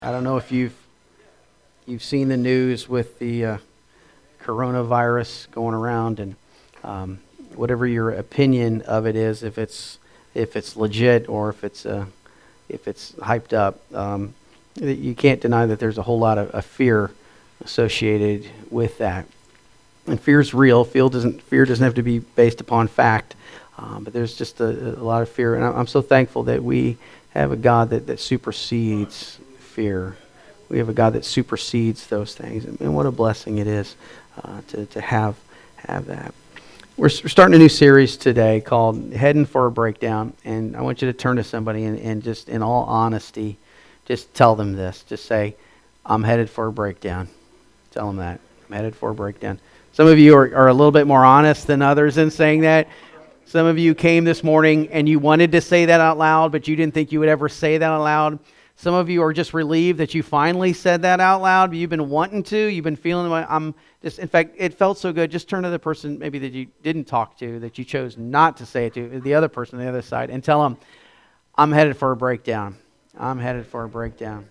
I don't know if you've seen the news with the coronavirus going around, and whatever your opinion of it is, if it's legit or if it's hyped up, you can't deny that there's a whole lot of fear associated with that. And fear is real. Fear doesn't have to be based upon fact, but there's just a lot of fear. And I'm so thankful that we have a God that supersedes fear. We have a God that supersedes those things, and what a blessing it is to have that. We're starting a new series today called Heading for a Breakdown, and I want you to turn to somebody and just in all honesty, just tell them this. Just say, I'm headed for a breakdown. Tell them that. I'm headed for a breakdown. Some of you are a little bit more honest than others in saying that. Some of you came this morning and you wanted to say that out loud, but you didn't think you would ever say that out loud. Some of you are just relieved that you finally said that out loud. You've been wanting to. You've been feeling in fact, it felt so good. Just turn to the person maybe that you didn't talk to, that you chose not to say it to, the other person on the other side, and tell them, I'm headed for a breakdown. I'm headed for a breakdown.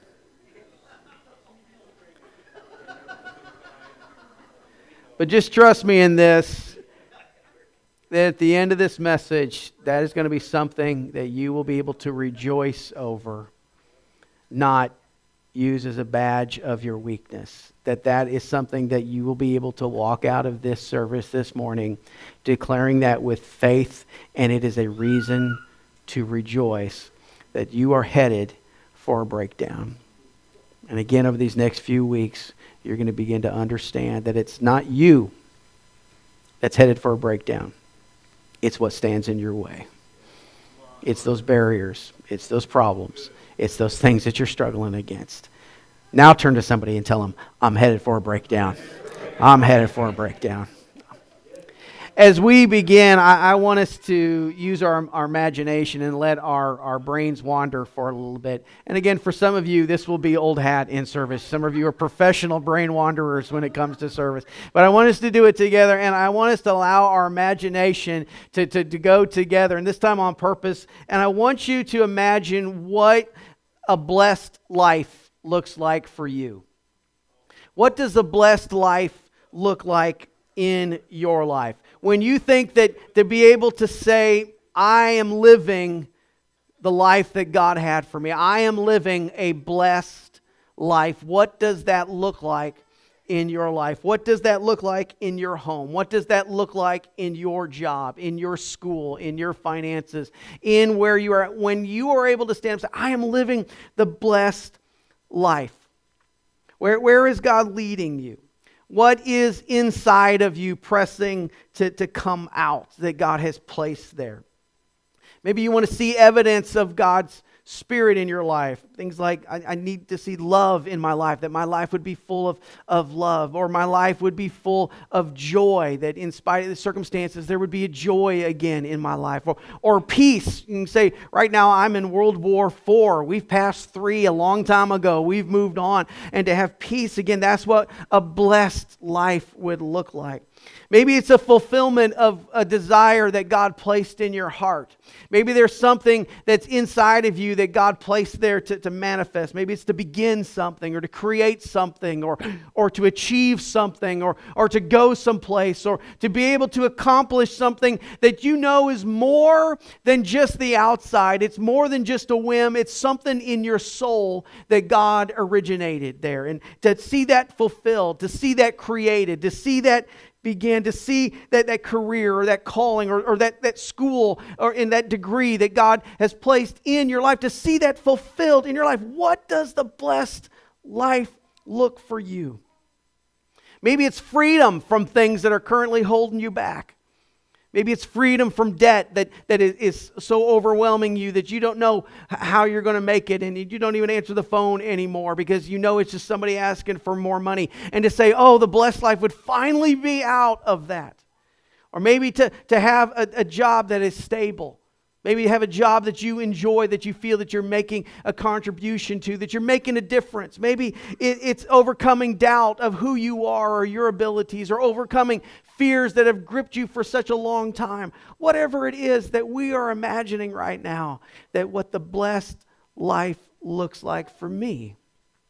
But just trust me in this, that at the end of this message, that is going to be something that you will be able to rejoice over, not use as a badge of your weakness. That is something that you will be able to walk out of this service this morning declaring that with faith, and it is a reason to rejoice that you are headed for a breakdown. And again, over these next few weeks, you're going to begin to understand that it's not you that's headed for a breakdown. It's what stands in your way. It's those barriers. It's those problems. It's those things that you're struggling against. Now turn to somebody and tell them, I'm headed for a breakdown. I'm headed for a breakdown. As we begin, I want us to use our imagination and let our brains wander for a little bit. And again, for some of you, this will be old hat in service. Some of you are professional brain wanderers when it comes to service. But I want us to do it together, and I want us to allow our imagination to go together, and this time on purpose. And I want you to imagine what a blessed life looks like for you. What does a blessed life look like in your life? When you think that to be able to say, I am living the life that God had for me, I am living a blessed life, what does that look like in your life? What does that look like in your home? What does that look like in your job, in your school, in your finances, in where you are? When you are able to stand up and say, I am living the blessed life. Where is God leading you? What is inside of you pressing to come out that God has placed there? Maybe you want to see evidence of God's Spirit in your life. Things like, I need to see love in my life, that my life would be full of love, or my life would be full of joy, that in spite of the circumstances, there would be a joy again in my life. Or peace. You can say, right now I'm in World War IV. We've passed 3 a long time ago. We've moved on. And to have peace again, that's what a blessed life would look like. Maybe it's a fulfillment of a desire that God placed in your heart. Maybe there's something that's inside of you that God placed there to manifest. Maybe it's to begin something, or to create something, or to achieve something, or to go someplace, or to be able to accomplish something that you know is more than just the outside. It's more than just a whim. It's something in your soul that God originated there. And to see that fulfilled, to see that created, to see that began, to see that career or that calling or that school or in that degree that God has placed in your life, to see that fulfilled in your life. What does the blessed life look for you? Maybe it's freedom from things that are currently holding you back. Maybe it's freedom from debt that is so overwhelming you that you don't know how you're going to make it, and you don't even answer the phone anymore because you know it's just somebody asking for more money. And to say, oh, the blessed life would finally be out of that. Or maybe to have a job that is stable. Maybe you have a job that you enjoy, that you feel that you're making a contribution to, that you're making a difference. Maybe it's overcoming doubt of who you are or your abilities, or overcoming fears that have gripped you for such a long time. Whatever it is that we are imagining right now, that what the blessed life looks like for me.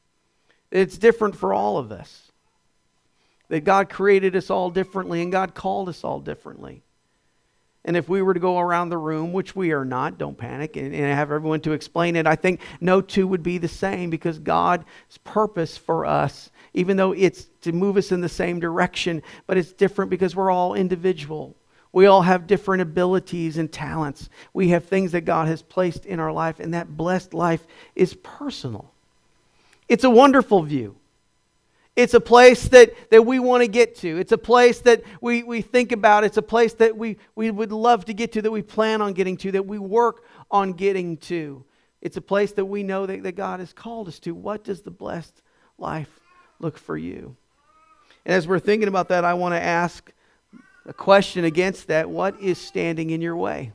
It's different for all of us. That God created us all differently and God called us all differently. And if we were to go around the room, which we are not, don't panic, and have everyone to explain it, I think no two would be the same, because God's purpose for us, even though it's to move us in the same direction, but it's different because we're all individual. We all have different abilities and talents. We have things that God has placed in our life, and that blessed life is personal. It's a wonderful view. It's a place that we want to get to. It's a place that we think about. It's a place that we would love to get to, that we plan on getting to, that we work on getting to. It's a place that we know that God has called us to. What does the blessed life look for you? And as we're thinking about that, I want to ask a question against that. What is standing in your way?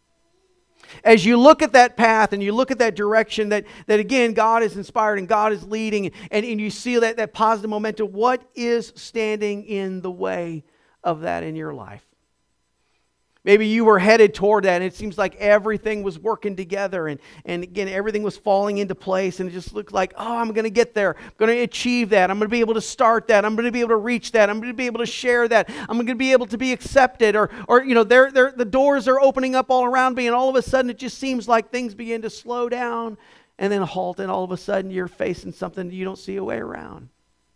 As you look at that path and you look at that direction that again, God is inspired and God is leading, and you see that positive momentum, what is standing in the way of that in your life? Maybe you were headed toward that and it seems like everything was working together and again, everything was falling into place, and it just looked like, oh, I'm going to get there. I'm going to achieve that. I'm going to be able to start that. I'm going to be able to reach that. I'm going to be able to share that. I'm going to be able to be accepted, or the doors are opening up all around me, and all of a sudden it just seems like things begin to slow down and then halt, and all of a sudden you're facing something you don't see a way around.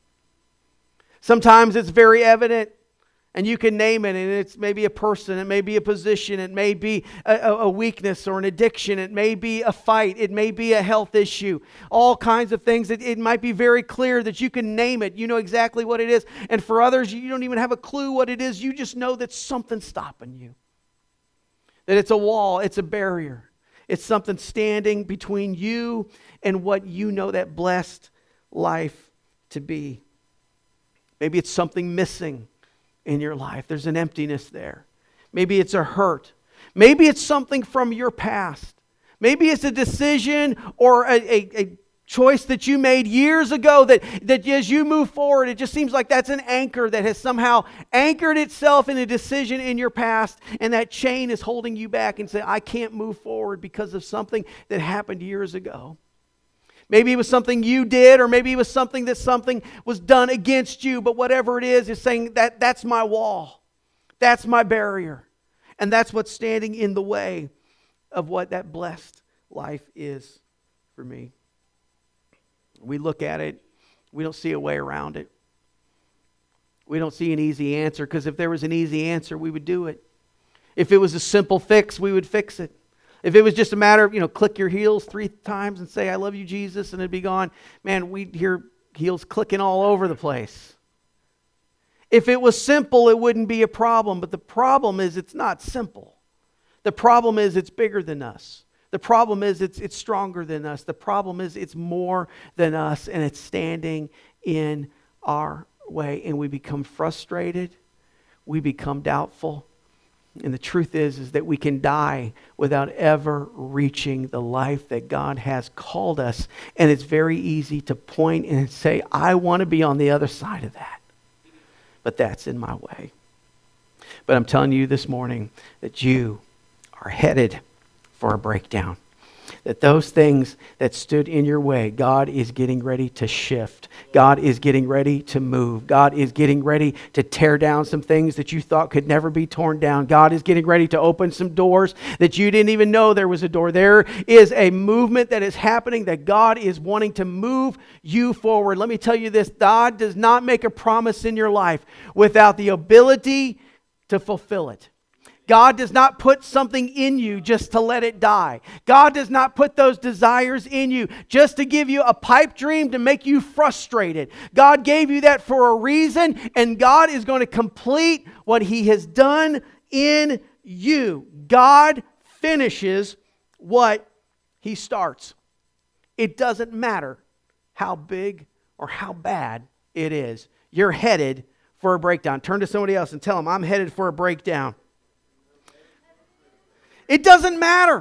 Sometimes it's very evident. And you can name it, and it's maybe a person, it may be a position, it may be a weakness or an addiction, it may be a fight, it may be a health issue, all kinds of things. It might be very clear that you can name it. You know exactly what it is. And for others, you don't even have a clue what it is. You just know that something's stopping you. That it's a wall, it's a barrier. It's something standing between you and what you know that blessed life to be. Maybe it's something missing in your life. There's an emptiness there. Maybe it's a hurt. Maybe it's something from your past. Maybe it's a decision or a choice that you made years ago that as you move forward, it just seems like that's an anchor that has somehow anchored itself in a decision in your past, and that chain is holding you back and say, I can't move forward because of something that happened years ago. Maybe it was something you did, or maybe it was something was done against you. But whatever it is saying that's my wall. That's my barrier. And that's what's standing in the way of what that blessed life is for me. We look at it. We don't see a way around it. We don't see an easy answer, because if there was an easy answer, we would do it. If it was a simple fix, we would fix it. If it was just a matter of, click your heels 3 times and say, I love you, Jesus, and it'd be gone, man, we'd hear heels clicking all over the place. If it was simple, it wouldn't be a problem. But the problem is it's not simple. The problem is it's bigger than us. The problem is it's stronger than us. The problem is it's more than us, and it's standing in our way. And we become frustrated. We become doubtful. And the truth is that we can die without ever reaching the life that God has called us. And it's very easy to point and say, I want to be on the other side of that. But that's in my way. But I'm telling you this morning that you are headed for a breakdown. That those things that stood in your way, God is getting ready to shift. God is getting ready to move. God is getting ready to tear down some things that you thought could never be torn down. God is getting ready to open some doors that you didn't even know there was a door. There is a movement that is happening, that God is wanting to move you forward. Let me tell you this, God does not make a promise in your life without the ability to fulfill it. God does not put something in you just to let it die. God does not put those desires in you just to give you a pipe dream to make you frustrated. God gave you that for a reason, and God is going to complete what He has done in you. God finishes what He starts. It doesn't matter how big or how bad it is. You're headed for a breakdown. Turn to somebody else and tell them, I'm headed for a breakdown. It doesn't matter.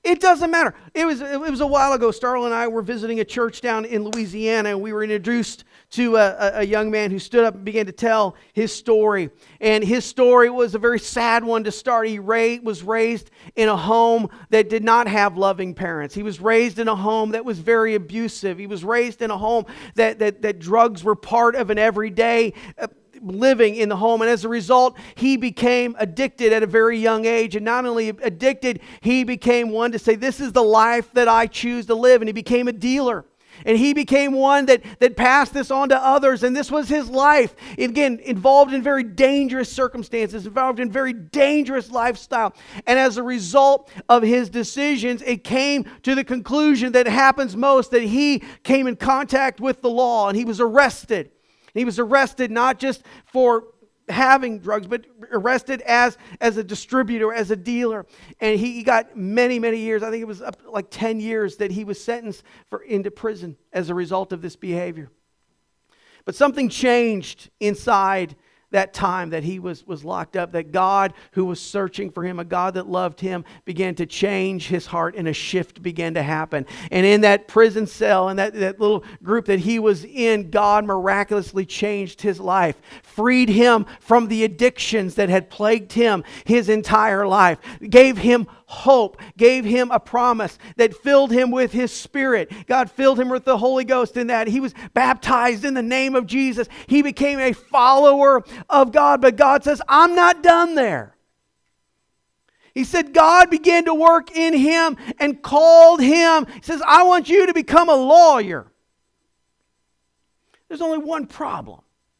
It doesn't matter. It was a while ago. Starla and I were visiting a church down in Louisiana, and we were introduced to a young man who stood up and began to tell his story. And his story was a very sad one to start. He was raised in a home that did not have loving parents. He was raised in a home that was very abusive. He was raised in a home that drugs were part of an everyday living in the home, and as a result, he became addicted at a very young age. And not only addicted, he became one to say, this is the life that I choose to live. And he became a dealer. And he became one that passed this on to others. And this was his life. Again, involved in very dangerous circumstances, involved in very dangerous lifestyle. And as a result of his decisions, it came to the conclusion that happens most, that he came in contact with the law and he was arrested. He was arrested not just for having drugs, but arrested as a distributor, as a dealer. And he got many, many years. I think it was up like 10 years that he was sentenced into prison as a result of this behavior. But something changed inside that time that he was locked up, that God, who was searching for him, a God that loved him, began to change his heart, and a shift began to happen. And in that prison cell, and that little group that he was in, God miraculously changed his life, freed him from the addictions that had plagued him his entire life, gave him hope, gave him a promise that filled him with his Spirit. God filled him with the Holy Ghost in that. He was baptized in the name of Jesus. He became a follower of God, but God says, I'm not done there. He said God began to work in him and called him. He says, I want you to become a lawyer. There's only one problem.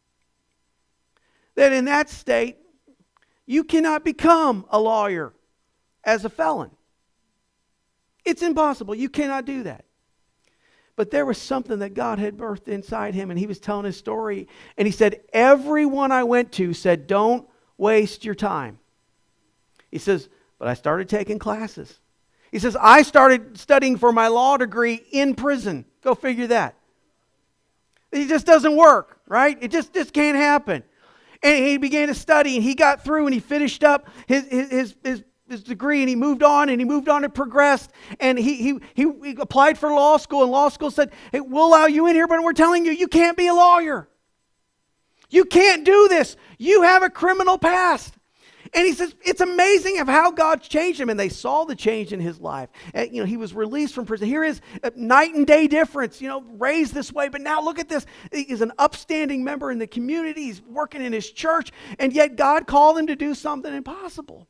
That in that state, you cannot become a lawyer as a felon. It's impossible. You cannot do that. But there was something that God had birthed inside him, and he was telling his story. And he said, everyone I went to said, don't waste your time. He says, but I started taking classes. He says, I started studying for my law degree in prison. Go figure that. It just doesn't work, right? It just can't happen. And he began to study, and he got through, and he finished up his degree, and he moved on and progressed. And he applied for law school, and law school said, hey, we'll allow you in here, but we're telling you can't be a lawyer. You can't do this. You have a criminal past. And he says, it's amazing of how God changed him. And they saw the change in his life. He was released from prison. Here is a night and day difference, raised this way. But now look at this. He's an upstanding member in the community. He's working in his church. And yet God called him to do something impossible.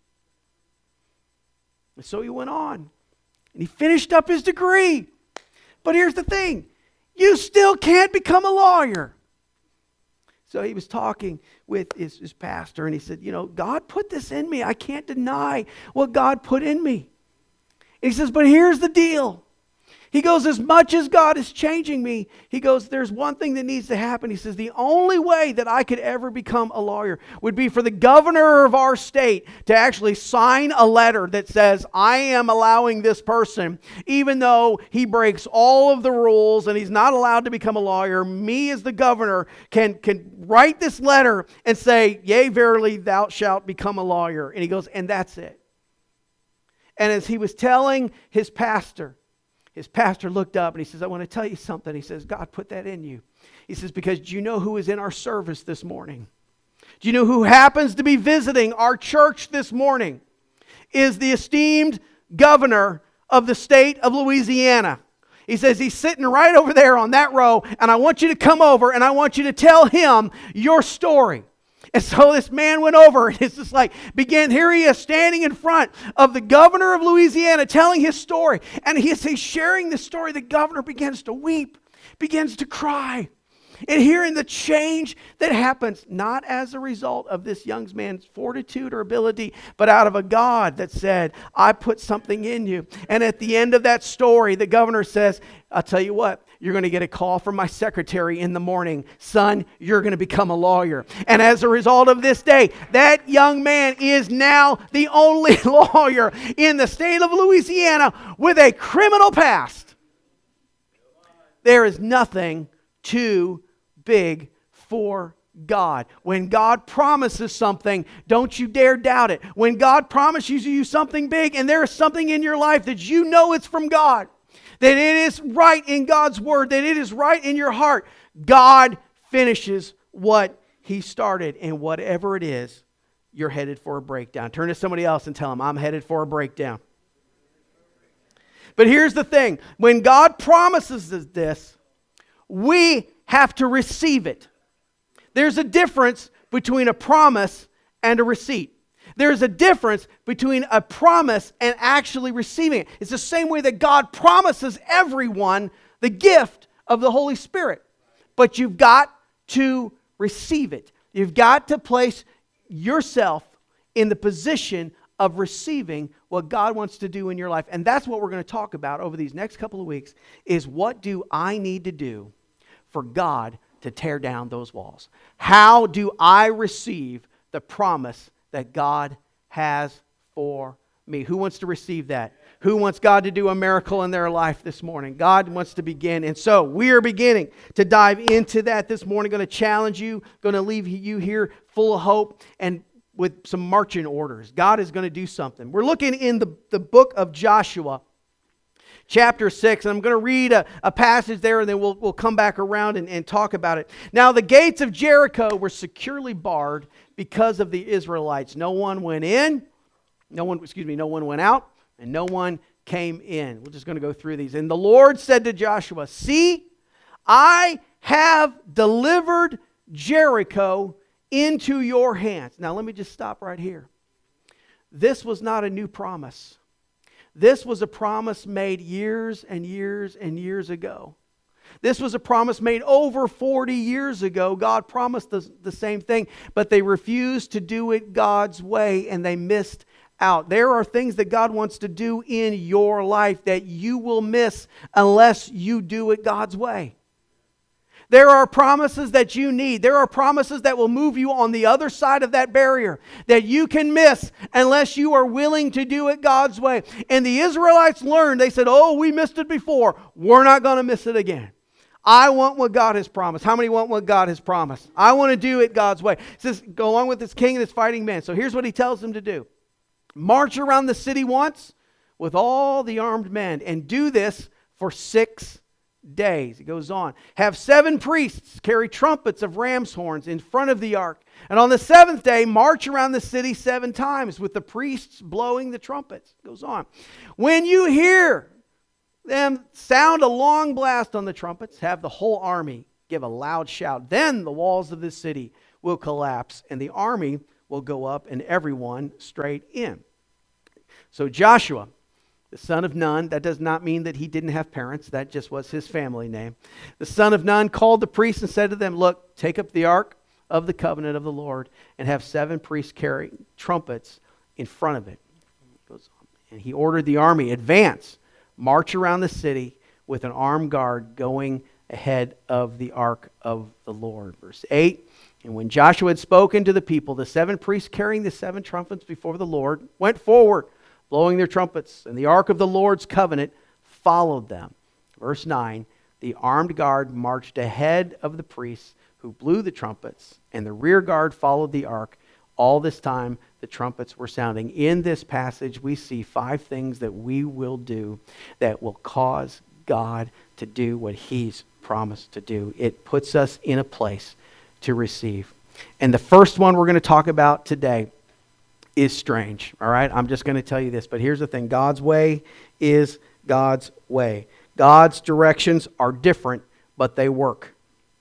And so he went on. And he finished up his degree. But here's the thing. You still can't become a lawyer. So he was talking with his pastor, and he said, God put this in me. I can't deny what God put in me. And he says, but here's the deal. He goes, as much as God is changing me, he goes, there's one thing that needs to happen. He says, the only way that I could ever become a lawyer would be for the governor of our state to actually sign a letter that says, I am allowing this person, even though he breaks all of the rules and he's not allowed to become a lawyer, me as the governor can write this letter and say, yea, verily, thou shalt become a lawyer. And he goes, and that's it. And as he was telling his pastor looked up and he says, I want to tell you something. He says, God put that in you. He says, because do you know who is in our service this morning? Do you know who happens to be visiting our church this morning? Is the esteemed governor of the state of Louisiana. He says, he's sitting right over there on that row, and I want you to come over and I want you to tell him your story. And so this man went over, and it's just like, here he is standing in front of the governor of Louisiana telling his story. And he's sharing the story. The governor begins to weep, begins to cry. And hearing the change that happens, not as a result of this young man's fortitude or ability, but out of a God that said, I put something in you. And at the end of that story, the governor says, I'll tell you what, you're going to get a call from my secretary in the morning. Son, you're going to become a lawyer. And as a result of this day, that young man is now the only lawyer in the state of Louisiana with a criminal past. There is nothing too big for God. When God promises something, don't you dare doubt it. When God promises you something big and there is something in your life that you know it's from God, that it is right in God's word, that it is right in your heart, God finishes what He started. And whatever it is, you're headed for a breakdown. Turn to somebody else and tell them, I'm headed for a breakdown. But here's the thing. When God promises us this, we have to receive it. There's a difference between a promise and a receipt. There's a difference between a promise and actually receiving it. It's the same way that God promises everyone the gift of the Holy Spirit. But you've got to receive it. You've got to place yourself in the position of receiving what God wants to do in your life. And that's what we're going to talk about over these next couple of weeks, is what do I need to do for God to tear down those walls? How do I receive the promise that God has for me? Who wants to receive that? Who wants God to do a miracle in their life this morning? God wants to begin. And so we are beginning to dive into that this morning. Going to challenge you, going to leave you here full of hope and with some marching orders. God is going to do something. We're looking in the book of Joshua, chapter 6. And I'm going to read a passage there, and then we'll come back around and talk about it. Now, the gates of Jericho were securely barred because of the Israelites. No one went in, no one went out, and no one came in. We're just going to go through these. And the Lord said to Joshua, see, I have delivered Jericho into your hands. Now, let me just stop right here. This was not a new promise. This was a promise made years and years and years ago. This was a promise made over 40 years ago. God promised the same thing, but they refused to do it God's way, and they missed out. There are things that God wants to do in your life that you will miss unless you do it God's way. There are promises that you need. There are promises that will move you on the other side of that barrier that you can miss unless you are willing to do it God's way. And the Israelites learned, they said, oh, we missed it before. We're not going to miss it again. I want what God has promised. How many want what God has promised? I want to do it God's way. It says, go along with this king and this fighting man. So here's what he tells them to do. March around the city once with all the armed men and do this for 6 days. It goes on. Have 7 priests carry trumpets of ram's horns in front of the ark. And on the 7th day, march around the city 7 times with the priests blowing the trumpets. It goes on. When you hear them sound a long blast on the trumpets, have the whole army give a loud shout. Then the walls of the city will collapse and the army will go up and everyone straight in. So Joshua, the son of Nun, that does not mean that he didn't have parents. That just was his family name. The son of Nun called the priests and said to them, look, take up the ark of the covenant of the Lord and have 7 priests carry trumpets in front of it. And he ordered the army, advance, march around the city with an armed guard going ahead of the ark of the Lord. Verse 8, and when Joshua had spoken to the people, the 7 priests carrying the 7 trumpets before the Lord went forward, blowing their trumpets, and the ark of the Lord's covenant followed them. Verse 9, the armed guard marched ahead of the priests who blew the trumpets, and the rear guard followed the ark. All this time, the trumpets were sounding. In this passage, we see 5 things that we will do that will cause God to do what He's promised to do. It puts us in a place to receive. And the first one we're going to talk about today is strange. All right, I'm just going to tell you this, but here's the thing. God's way is God's way. God's directions are different, but they work.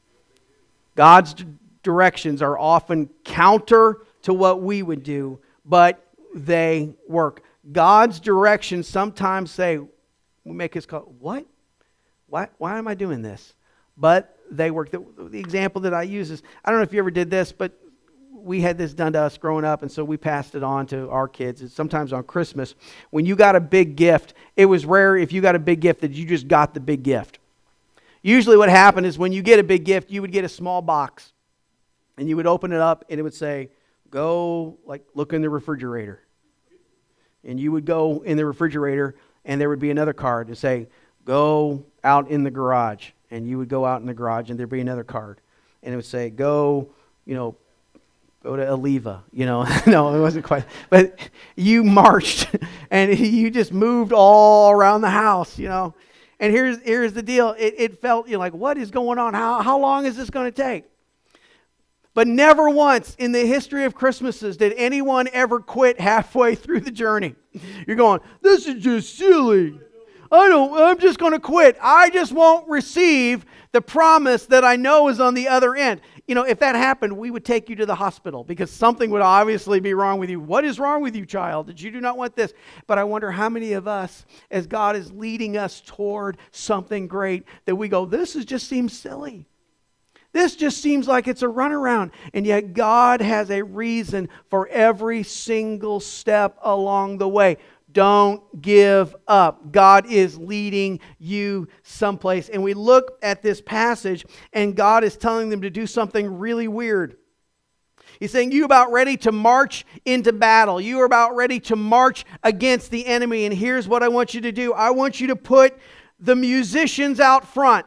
God's directions are often counter to what we would do, but they work. God's directions sometimes say, we make us call, what? Why am I doing this? But they work. The example that I use is, I don't know if you ever did this, but we had this done to us growing up, and so we passed it on to our kids. It's sometimes on Christmas. When you got a big gift, it was rare if you got a big gift that you just got the big gift. Usually what happened is when you get a big gift, you would get a small box, and you would open it up, and it would say, go, like, look in the refrigerator. And you would go in the refrigerator, and there would be another card to say, go out in the garage. And you would go out in the garage, and there'd be another card. And it would say, go, go to Oliva, No, it wasn't quite. But you marched and you just moved all around the house, And here's the deal. It felt, like, what is going on? How long is this going to take? But never once in the history of Christmases did anyone ever quit halfway through the journey. You're going, this is just silly. I'm just going to quit. I just won't receive the promise that I know is on the other end. If that happened, we would take you to the hospital because something would obviously be wrong with you. What is wrong with you, child? That you do not want this? But I wonder how many of us, as God is leading us toward something great, that we go, this just seems silly. This just seems like it's a runaround. And yet God has a reason for every single step along the way. Don't give up. God is leading you someplace. And we look at this passage and God is telling them to do something really weird. He's saying, you about ready to march into battle. You are about ready to march against the enemy. And here's what I want you to do. I want you to put the musicians out front.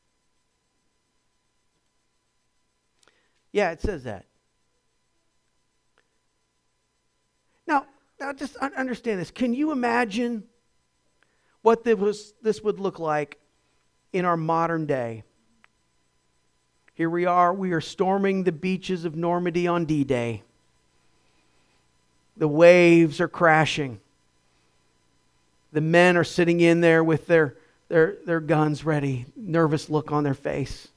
Yeah, it says that. Now just understand this. Can you imagine what this would look like in our modern day? Here we are storming the beaches of Normandy on D-Day. The waves are crashing. The men are sitting in there with their guns ready, nervous look on their face.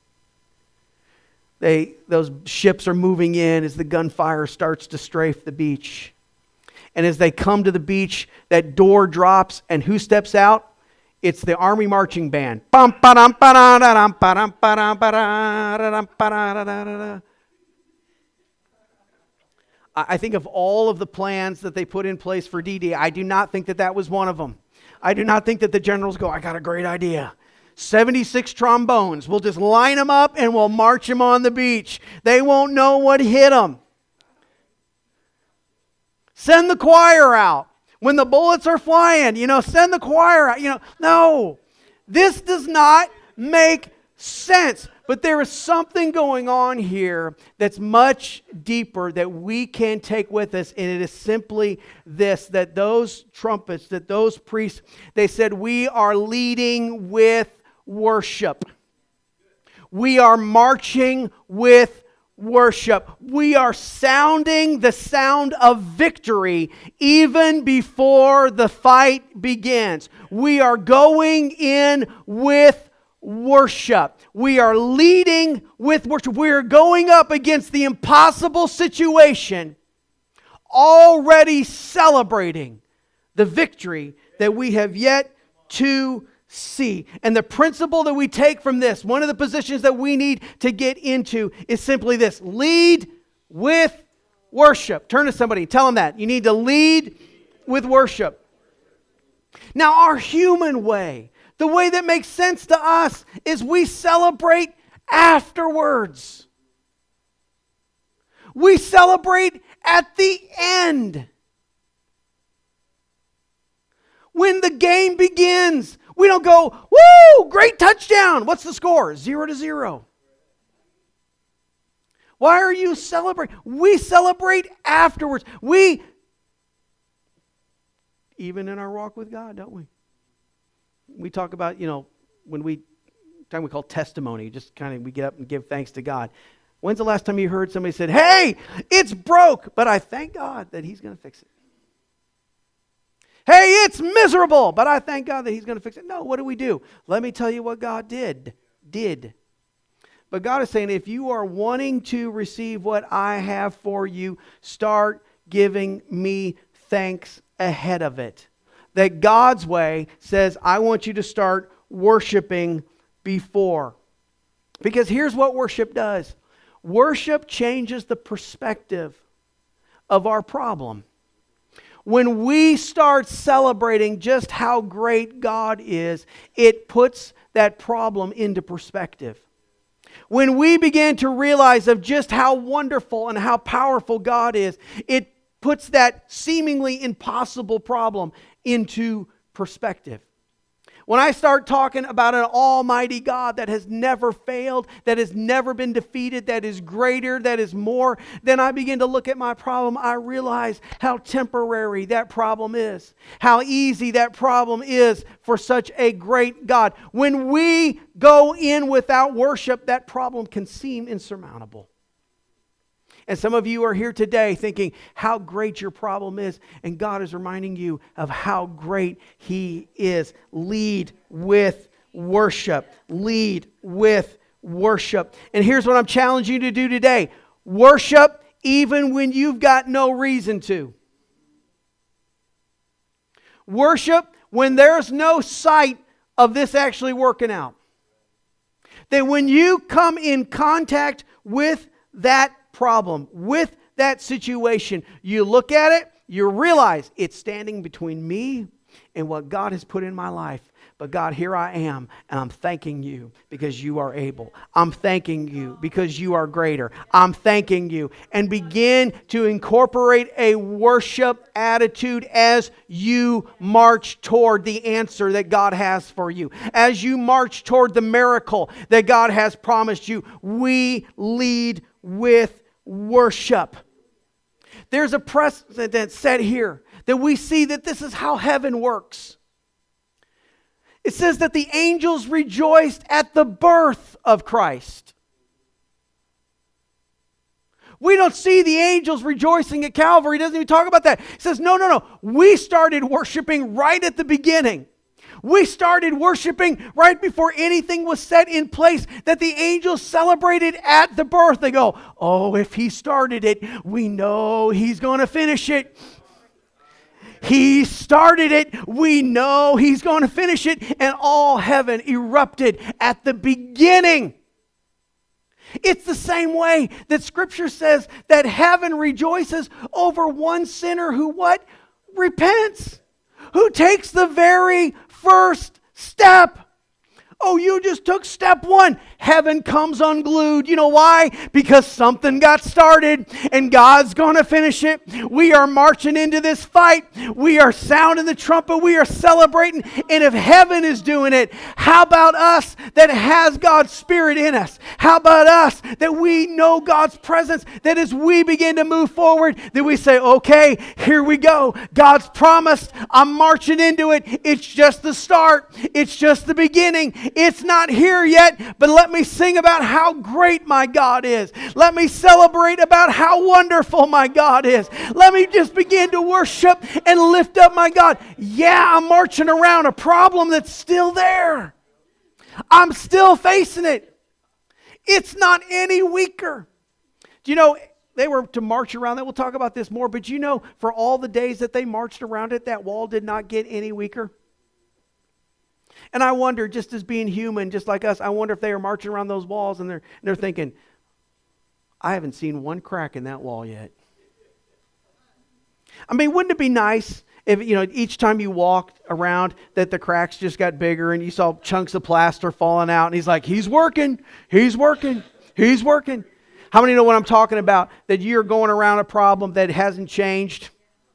Those ships are moving in as the gunfire starts to strafe the beach. And as they come to the beach, that door drops, and who steps out? It's the Army Marching Band. I think of all of the plans that they put in place for D-Day, I do not think that was one of them. I do not think that the generals go, I got a great idea. 76 trombones. We'll just line them up and we'll march them on the beach. They won't know what hit them. Send the choir out. When the bullets are flying, send the choir out. No. This does not make sense. But there is something going on here that's much deeper that we can take with us. And it is simply this, that those trumpets, that those priests, they said, we are leading with worship. We are marching with worship. We are sounding the sound of victory even before the fight begins. We are going in with worship. We are leading with worship. We are going up against the impossible situation, already celebrating the victory that we have yet to see. And the principle that we take from this, one of the positions that we need to get into is simply this: lead with worship. Turn to somebody, tell them that. You need to lead with worship. Now, our human way, the way that makes sense to us, is we celebrate afterwards. We celebrate at the end. When the game begins, we don't go, woo, great touchdown. What's the score? 0-0. Why are you celebrating? We celebrate afterwards. We, even in our walk with God, don't we? We talk about, when we call testimony, just kind of we get up and give thanks to God. When's the last time you heard somebody said, hey, it's broke, but I thank God that He's going to fix it? Hey, it's miserable, but I thank God that He's going to fix it. No, what do? Let me tell you what God did. But God is saying, if you are wanting to receive what I have for you, start giving me thanks ahead of it. That God's way says, I want you to start worshiping before. Because here's what worship does. Worship changes the perspective of our problem. When we start celebrating just how great God is, it puts that problem into perspective. When we begin to realize of just how wonderful and how powerful God is, it puts that seemingly impossible problem into perspective. When I start talking about an almighty God that has never failed, that has never been defeated, that is greater, that is more, then I begin to look at my problem. I realize how temporary that problem is, how easy that problem is for such a great God. When we go in without worship, that problem can seem insurmountable. And some of you are here today thinking how great your problem is, and God is reminding you of how great He is. Lead with worship. Lead with worship. And here's what I'm challenging you to do today. Worship even when you've got no reason to. Worship when there's no sight of this actually working out. That when you come in contact with that problem, with that situation, you look at it, you realize it's standing between me and what God has put in my life. But God, here I am, and I'm thanking you because you are able. I'm thanking you because you are greater. I'm thanking you. And begin to incorporate a worship attitude as you march toward the answer that God has for you. As you march toward the miracle that God has promised you, we lead with worship. There's a precedent set here that we see that this is how heaven works. It says that the angels rejoiced at the birth of Christ. We don't see the angels rejoicing at Calvary. It doesn't even talk about that. It says, no. We started worshiping right at the beginning. We started worshiping right before anything was set in place, that the angels celebrated at the birth. They go, oh, if He started it, we know He's going to finish it. He started it. We know He's going to finish it. And all heaven erupted at the beginning. It's the same way that Scripture says that heaven rejoices over one sinner who what? Repents. Who takes the very first step. Oh, you just took step one. Heaven comes unglued. You know why? Because something got started and God's going to finish it. We are marching into this fight. We are sounding the trumpet. We are celebrating. And if heaven is doing it, how about us that has God's Spirit in us? How about us that we know God's presence, that as we begin to move forward, that we say, okay, here we go. God's promised. I'm marching into it. It's just the start. It's just the beginning. It's not here yet, but let me sing about how great my God is. Let me celebrate about how wonderful my God is. Let me just begin to worship and lift up my God. Yeah, I'm marching around a problem that's still there. I'm still facing it. It's not any weaker. Do you know, they were to march around that. We'll talk about this more, but you know, for all the days that they marched around it, that wall did not get any weaker. And I wonder, just as being human, just like us, I wonder if they are marching around those walls and they're thinking, I haven't seen one crack in that wall yet. I mean, wouldn't it be nice if, you know, each time you walked around that the cracks just got bigger and you saw chunks of plaster falling out and he's like, he's working. How many know what I'm talking about? That you're going around a problem that hasn't changed.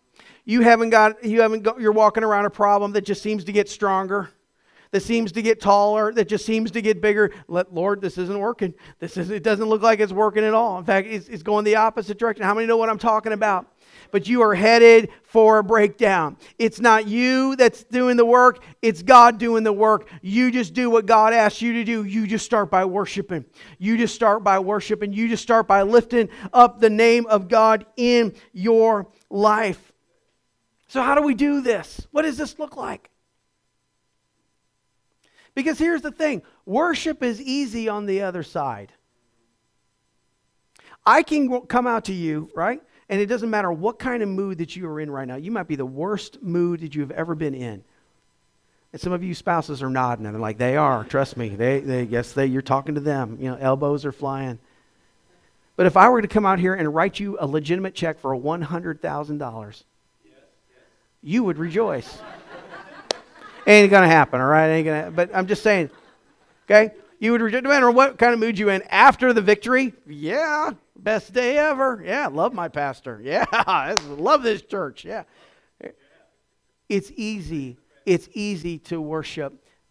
You're walking around a problem that just seems to get stronger. That seems to get taller, that just seems to get bigger. Lord, this isn't working. It doesn't look like it's working at all. In fact, it's going the opposite direction. How many know what I'm talking about? But you are headed for a breakdown. It's not you that's doing the work. It's God doing the work. You just do what God asks you to do. You just start by worshiping. You just start by lifting up the name of God in your life. So how do we do this? What does this look like? Because here's the thing, worship is easy on the other side. I can come out to you, right? And it doesn't matter what kind of mood that you are in right now. You might be the worst mood that you've ever been in. And some of you spouses are nodding, and they're like, they are, trust me. You're talking to them. You know, elbows are flying. But if I were to come out here and write you a legitimate check for $100,000, you would rejoice. Ain't gonna happen, all right? But I'm just saying, okay? You would rejoice no matter what kind of mood you in after the victory. Yeah, best day ever. Yeah, love my pastor. Yeah, love this church. Yeah, it's easy. It's easy to worship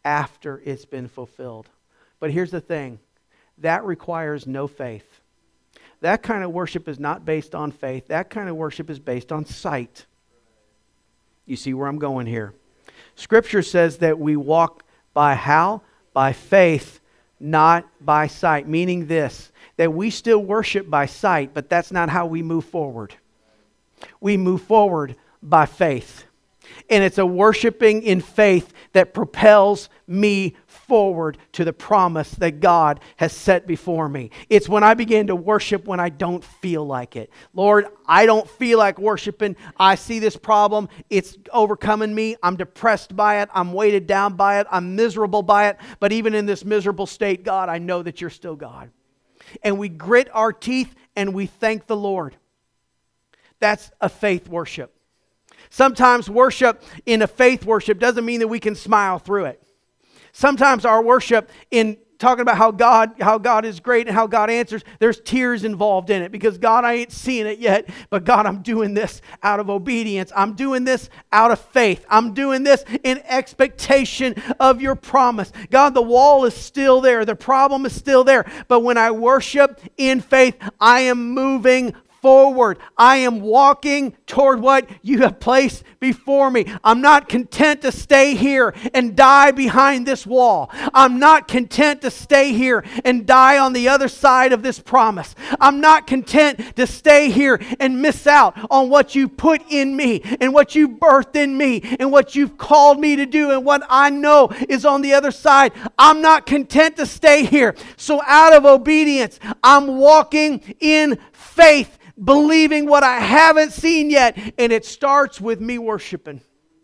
after it's been fulfilled. But here's the thing. That requires no faith. That kind of worship is not based on faith. That kind of worship is based on sight. You see where I'm going here. Scripture says that we walk by how? By faith, not by sight. Meaning this, that we still worship by sight, but that's not how we move forward. We move forward by faith. And it's a worshiping in faith that propels me forward to the promise that God has set before me. It's when I begin to worship when I don't feel like it. Lord, I don't feel like worshiping. I see this problem. It's overcoming me. I'm depressed by it. I'm weighted down by it. I'm miserable by it. But even in this miserable state, God, I know that you're still God. And we grit our teeth and we thank the Lord. That's a faith worship. Sometimes worship in a faith worship doesn't mean that we can smile through it. Sometimes our worship in talking about how God is great and how God answers, there's tears involved in it because God, I ain't seeing it yet, but God, I'm doing this out of obedience. I'm doing this out of faith. I'm doing this in expectation of your promise. God, the wall is still there. The problem is still there. But when I worship in faith, I am moving forward. I am walking toward what you have placed before me. I'm not content to stay here and die behind this wall. I'm not content to stay here and die on the other side of this promise. I'm not content to stay here and miss out on what you put in me and what you birthed in me and what you've called me to do and what I know is on the other side. I'm not content to stay here. So out of obedience, I'm walking in faith, believing what I haven't seen yet. And it starts with me worshiping.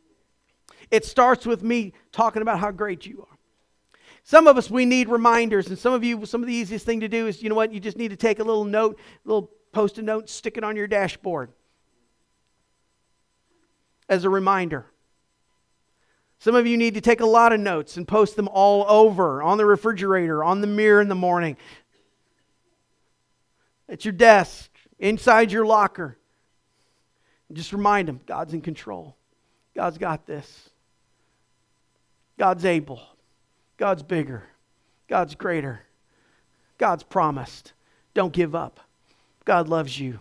It starts with me talking about how great you are. Some of us, we need reminders. And some of you, some of the easiest thing to do is, you know what? You just need to take a little note, a little post-it note, stick it on your dashboard as a reminder. Some of you need to take a lot of notes and post them all over, on the refrigerator, on the mirror in the morning, at your desk, inside your locker. Just remind them, God's in control. God's got this. God's able. God's bigger. God's greater. God's promised. Don't give up. God loves you.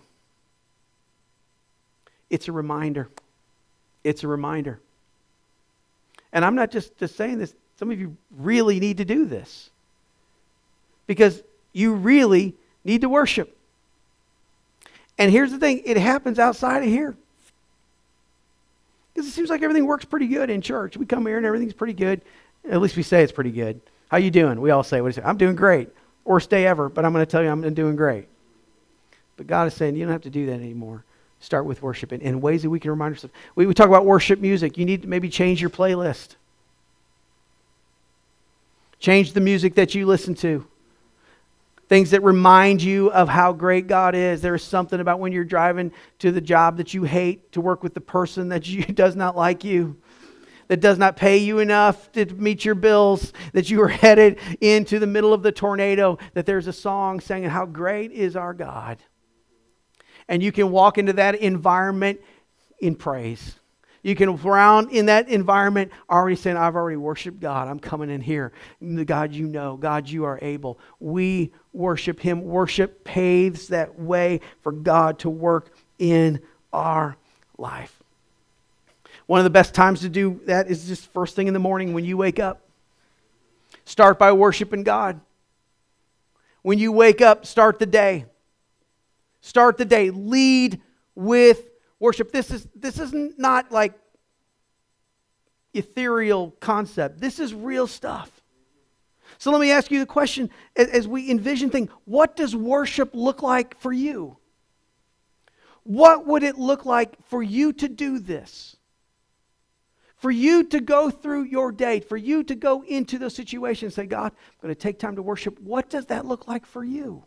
It's a reminder. It's a reminder. And I'm not just saying this. Some of you really need to do this. Because you really need to worship. And here's the thing, it happens outside of here. Because it seems like everything works pretty good in church. We come here and everything's pretty good. At least we say it's pretty good. How you doing? We all say, what do you say? I'm doing great. Worst day ever, but I'm going to tell you I'm doing great. But God is saying you don't have to do that anymore. Start with worship in ways that we can remind ourselves. We talk about worship music. You need to maybe change your playlist. Change the music that you listen to. Things that remind you of how great God is. There is something about when you're driving to the job that you hate, to work with the person that does not like you, that does not pay you enough to meet your bills, that you are headed into the middle of the tornado, that there's a song saying how great is our God. And you can walk into that environment in praise. You can around in that environment already saying, I've already worshiped God. I'm coming in here. God, you know. God, you are able. We worship Him. Worship paves that way for God to work in our life. One of the best times to do that is just first thing in the morning when you wake up. Start by worshiping God. When you wake up, start the day. Start the day. Lead with worship. This is not like ethereal concept. This is real stuff. So let me ask you the question, as we envision things, what does worship look like for you? What would it look like for you to do this? For you to go through your day, for you to go into those situations and say, God, I'm going to take time to worship. What does that look like for you?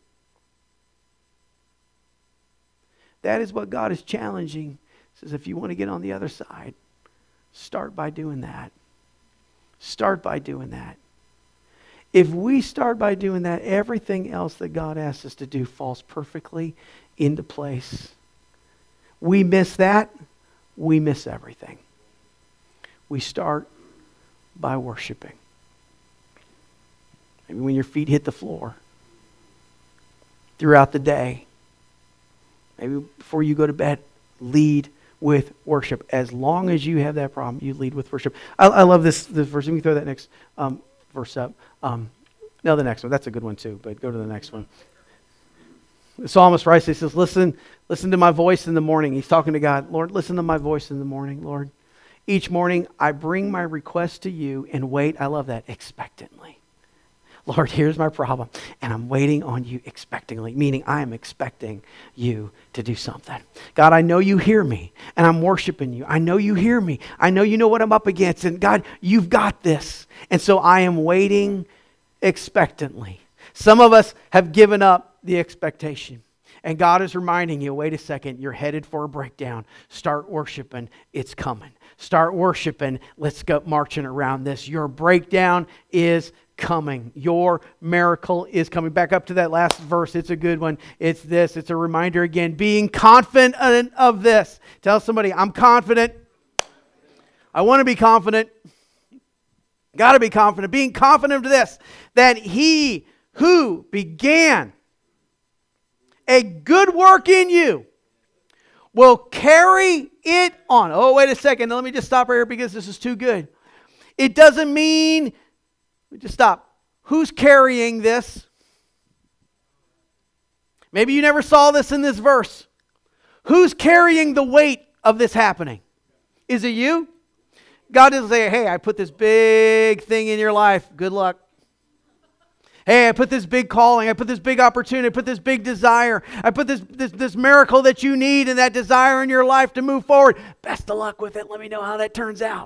That is what God is challenging. He says, if you want to get on the other side, start by doing that. Start by doing that. If we start by doing that, everything else that God asks us to do falls perfectly into place. We miss that, we miss everything. We start by worshiping. maybe when your feet hit the floor, throughout the day, maybe before you go to bed, lead with worship. As long as you have that problem, you lead with worship. I love this verse. Let me throw that next verse up. No, the next one. That's a good one too, but go to the next one. The psalmist writes, he says, listen to my voice in the morning. He's talking to God. Lord, listen to my voice in the morning, Lord. Each morning I bring my request to you and wait, I love that, expectantly. Lord, here's my problem, and I'm waiting on you expectantly, meaning I am expecting you to do something. God, I know you hear me, and I'm worshiping you. I know you hear me. I know you know what I'm up against, and God, you've got this. And so I am waiting expectantly. Some of us have given up the expectation. And God is reminding you, wait a second, you're headed for a breakdown. Start worshiping, it's coming. Start worshiping, let's go marching around this. Your breakdown is coming. Your miracle is coming. Back up to that last verse. It's a good one. It's this. It's a reminder again. Being confident of this. Tell somebody, I'm confident. I want to be confident. Got to be confident. Being confident of this. That he who began a good work in you will carry it on. Oh, wait a second. Let me just stop right here because this is too good. It doesn't mean... Just stop. Who's carrying this? Maybe you never saw this in this verse. Who's carrying the weight of this happening? Is it you? God doesn't say, hey, I put this big thing in your life. Good luck. Hey, I put this big calling. I put this big opportunity. I put this big desire. I put this miracle that you need and that desire in your life to move forward. Best of luck with it. Let me know how that turns out.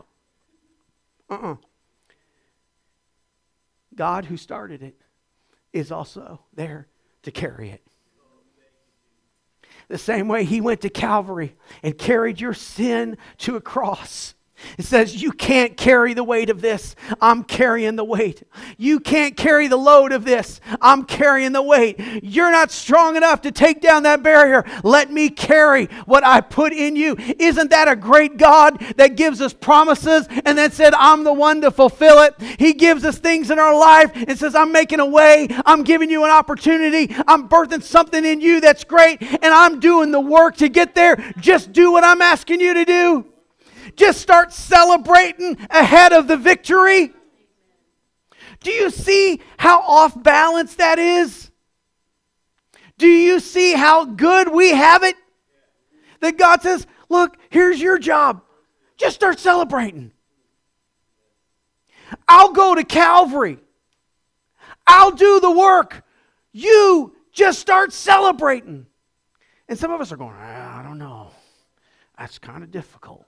God who started it is also there to carry it. The same way he went to Calvary and carried your sin to a cross. It says, you can't carry the weight of this. I'm carrying the weight. You can't carry the load of this. I'm carrying the weight. You're not strong enough to take down that barrier. Let me carry what I put in you. Isn't that a great God that gives us promises and then said, I'm the one to fulfill it? He gives us things in our life and says, I'm making a way. I'm giving you an opportunity. I'm birthing something in you that's great, and I'm doing the work to get there. Just do what I'm asking you to do. Just start celebrating ahead of the victory. Do you see how off balance that is? Do you see how good we have it? That God says, look, here's your job. Just start celebrating. I'll go to Calvary. I'll do the work. You just start celebrating. And some of us are going, I don't know. That's kind of difficult.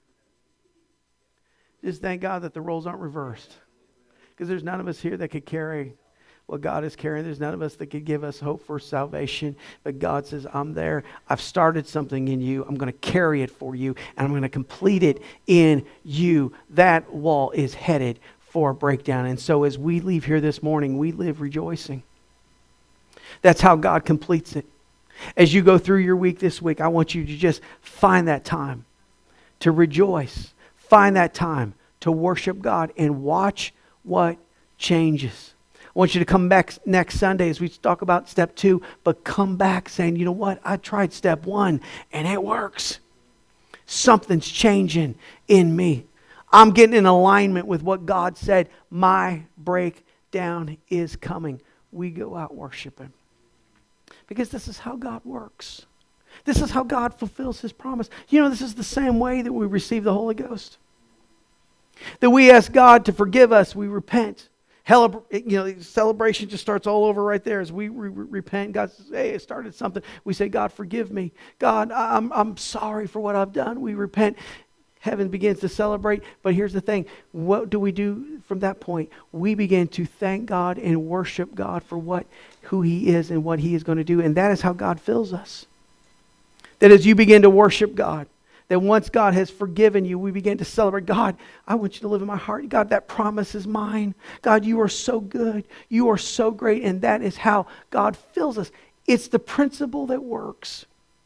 Just thank God that the roles aren't reversed. Because there's none of us here that could carry what God is carrying. There's none of us that could give us hope for salvation. But God says, I'm there. I've started something in you. I'm going to carry it for you. And I'm going to complete it in you. That wall is headed for a breakdown. And so as we leave here this morning, we live rejoicing. That's how God completes it. As you go through your week this week, I want you to just find that time to rejoice. Find that time to worship God and watch what changes. I want you to come back next Sunday as we talk about step 2, but come back saying, you know what? I tried step 1 and it works. Something's changing in me. I'm getting in alignment with what God said. My breakdown is coming. We go out worshiping. Because this is how God works. This is how God fulfills His promise. You know, this is the same way that we receive the Holy Ghost. That we ask God to forgive us, we repent. Celebration just starts all over right there as we repent. God says, hey, I started something. We say, God, forgive me. God, I'm sorry for what I've done. We repent. Heaven begins to celebrate. But here's the thing. What do we do from that point? We begin to thank God and worship God for who He is and what He is going to do. And that is how God fills us. That as you begin to worship God, that once God has forgiven you, we begin to celebrate. God, I want you to live in my heart. God, that promise is mine. God, you are so good. You are so great. And that is how God fills us. It's the principle that works.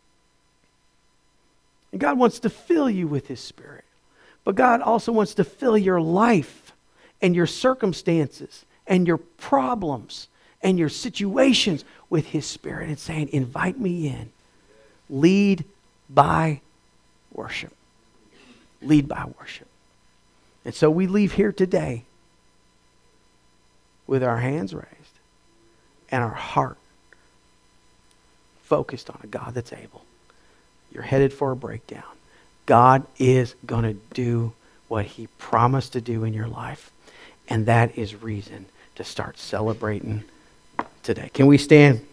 And God wants to fill you with His Spirit. But God also wants to fill your life and your circumstances and your problems and your situations with His Spirit and saying, invite me in. Lead by worship. Lead by worship. And so we leave here today with our hands raised and our heart focused on a God that's able. You're headed for a breakdown. God is going to do what He promised to do in your life. And that is reason to start celebrating today. Can we stand?